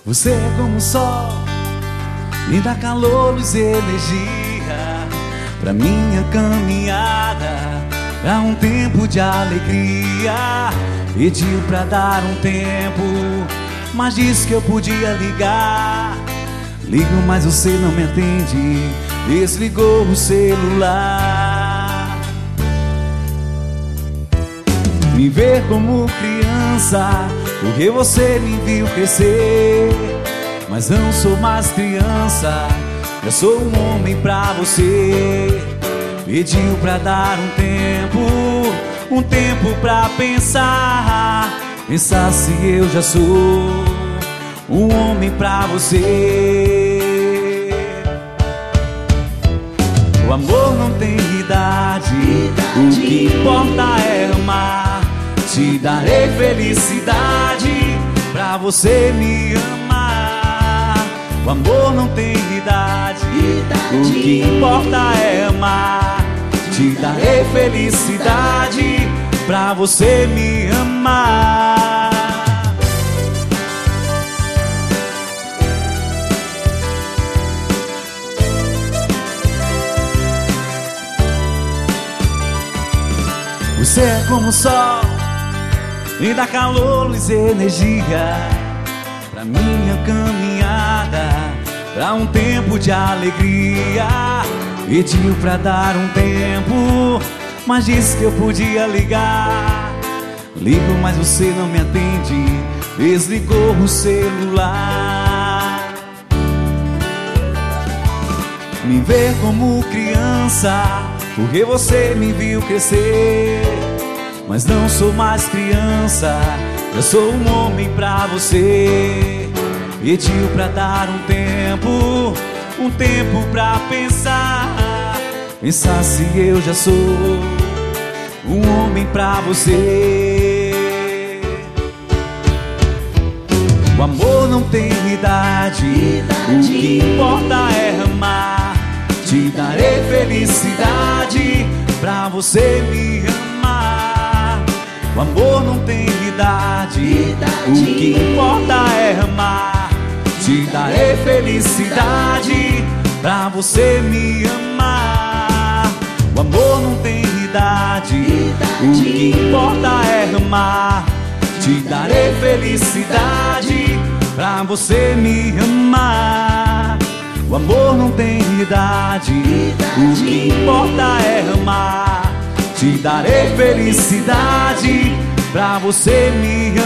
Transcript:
Você é como o sol, me dá calor, luz e energia pra minha caminhada, pra um tempo de alegria. Pediu pra dar um tempo, mas disse que eu podia ligar. Ligo, mas você não me atende, desligou o celular. Me ver como criança, porque você me viu crescer. Mas não sou mais criança, eu sou um homem pra você. Pediu pra dar um tempo pra pensar. Pensar se eu já sou um homem pra você. O amor não tem idade, o que importa é amar. Te darei felicidade pra você me amar. O amor não tem idade, o que importa é amar. Te darei felicidade pra você me amar. Você é como o sol, me dá calor, luz e energia pra minha caminhada, pra um tempo de alegria. Pediu pra dar um tempo, mas disse que eu podia ligar. Ligo, mas você não me atende, desligou o celular. Me ver como criança, porque você me viu crescer. Mas não sou mais criança, eu sou um homem pra você. Pediu pra dar um tempo pra pensar. Pensar se eu já sou um homem pra você. O amor não tem idade, o que importa é amar. Te darei felicidade pra você me amar. O amor não tem idade, o que importa é amar. Te darei felicidade pra você me amar. O amor não tem idade, o que importa é amar. Te darei felicidade pra você me amar. O amor não tem idade, o que importa é amar. Te darei felicidade pra você me amar.